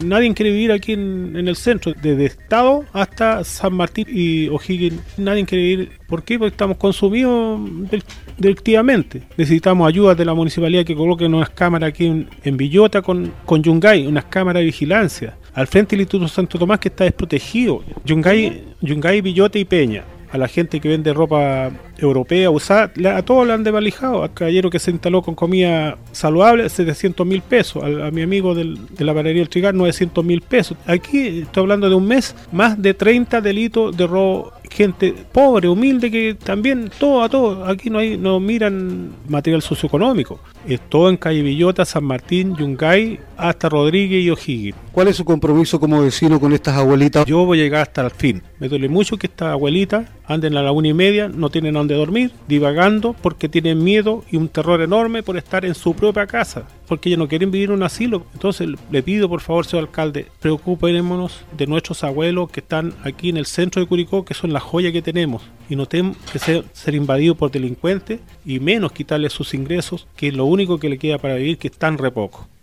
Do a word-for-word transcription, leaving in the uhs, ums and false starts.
Nadie quiere vivir aquí en, en el centro, desde Estado hasta San Martín y O'Higgins. Nadie quiere vivir. ¿Por qué? Porque estamos consumidos del, delictivamente. Necesitamos ayuda de la municipalidad que coloquen unas cámaras aquí en, en Villota con, con Yungay, unas cámaras de vigilancia. Al frente del Instituto Santo Tomás, que está desprotegido. Yungay, Yungay, Villota y Peña. A la gente que vende ropa europea usada, a todos le han desvalijado. Al caballero que se instaló con comida saludable, setecientos mil pesos. A, a mi amigo del, de la panadería El Trigal, novecientos mil pesos. Aquí estoy hablando de un mes, más de treinta delitos de robo. Gente pobre, humilde, que también todo a todo. Aquí no hay, no miran material socioeconómico. Es todo en calle Villota, San Martín, Yungay, hasta Rodríguez y O'Higgins. ¿Cuál es su compromiso como vecino con estas abuelitas? Yo voy a llegar hasta el fin. Me duele mucho que estas abuelitas anden a la una y media, no tienen a dónde dormir, divagando porque tienen miedo y un terror enorme por estar en su propia casa, porque ellos no quieren vivir en un asilo. Entonces le pido por favor, señor alcalde, preocupémonos de nuestros abuelos que están aquí en el centro de Curicó, que son la joya que tenemos, y no tenemos que ser, ser invadidos por delincuentes y menos quitarles sus ingresos, que es lo único que le queda para vivir, que es tan re poco.